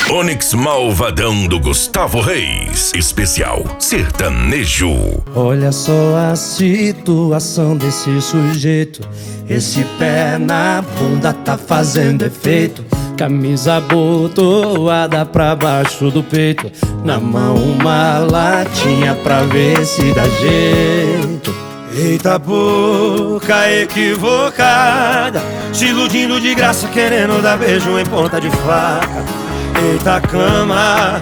Onix Malvadão do Gustavo Reis, especial sertanejo. Olha só a situação desse sujeito. Esse pé na bunda tá fazendo efeito. Camisa abotoada pra baixo do peito. Na mão uma latinha pra ver se dá jeito. Eita boca equivocada, se iludindo de graça, querendo dar beijo em ponta de faca. Eita cama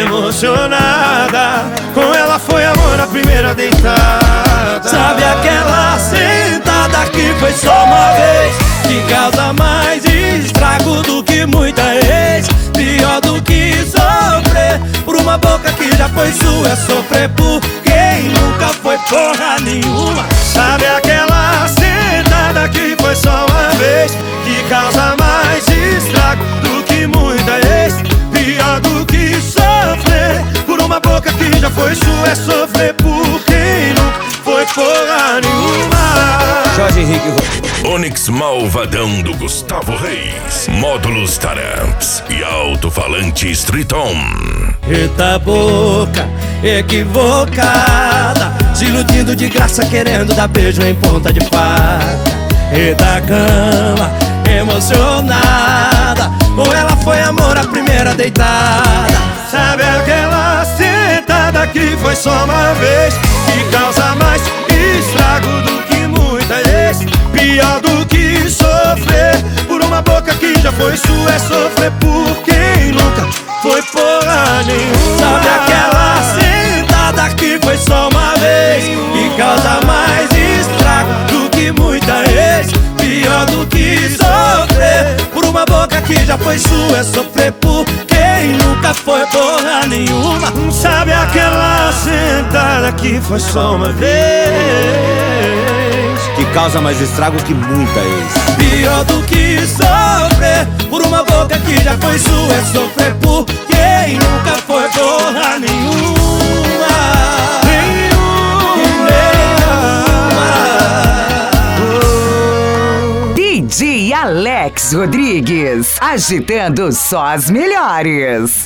emocionada, com ela foi amor à primeira deitada. Sabe aquela sentada que foi só uma vez, que causa mais estrago do que muita ex. Pior do que sofrer por uma boca que já foi sua, é sofrer por quem nunca foi porra nenhuma. Sabe aquela sentada que foi só uma vez, que causa mais estrago do que muita ex. Pior do que sofrer por uma boca que já foi sua, é sofrer por quem nunca foi porra nenhuma. Jorge Henrique. Onix Malvadão do Gustavo Reis, módulos Taramps e alto-falante Triton. Eita boca equivocada, se iludindo de graça, querendo dar beijo em ponta de faca. Eita cama emocionada, com ela foi amor à primeira deitada. Sabe aquela sentada que foi só uma vez, que causa mais estrago do que muita ex. Pior do que sofrer por uma boca que já foi sua, é sofrer por quem nunca foi porra nenhuma. Sabe aquela sentada que foi só uma vez, que causa mais estrago do que muita ex. Pior do que sofrer por uma boca que já foi sua, é sofrer por quem nunca foi porra nenhuma. Sabe aquela sentada que foi só uma vez, Que causa mais estrago que muita ex. pior do que sofrer por uma boca que já foi sua, é sofrer por quem nunca foi porra nenhuma. DJ Alex Rodrigues, agitando só as melhores.